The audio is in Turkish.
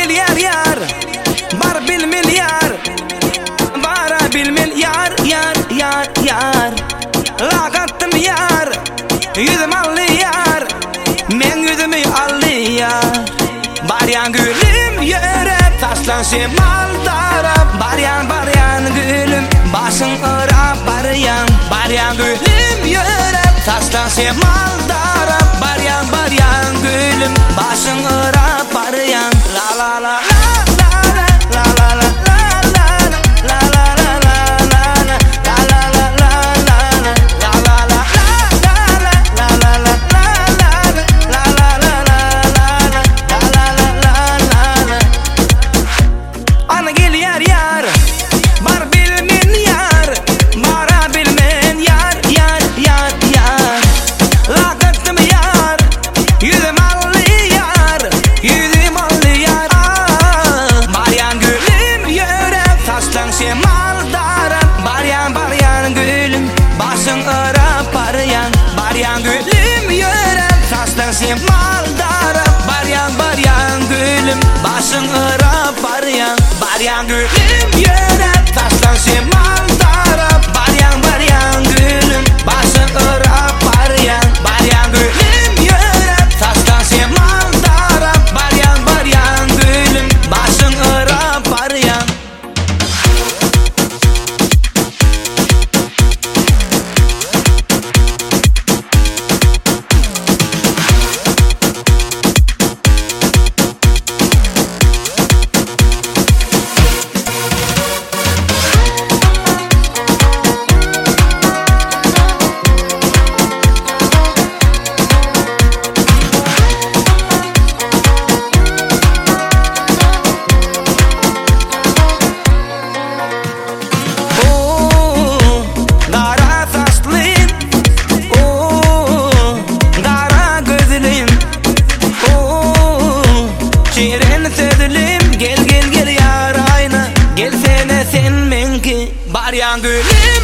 gelýär yar, bar bilmel yar, bara bilmel yar, yar, yar, yar. Lagattım yar, yüzüm allı yar, men yüzümü allı yar. Baryan gülüm yöre taşlansın maldara, baryan gülüm başın ıra baryan gülüm yöre taşlansın maldara, baryan gülüm başın ıra baryan. La la la la la la la la la baryan gülüm başın ıra baryan gülüm yöre taşlansın maldara, baryan gülüm başın ıra baryan gülüm yöre taşlansın maldara, baryan gülüm başın ıra baryan gülüm yöre taşlansın maldara, baryan gülüm başın ıra baryan. Gel yar ayna, gel sene sen menki, baryan gülüm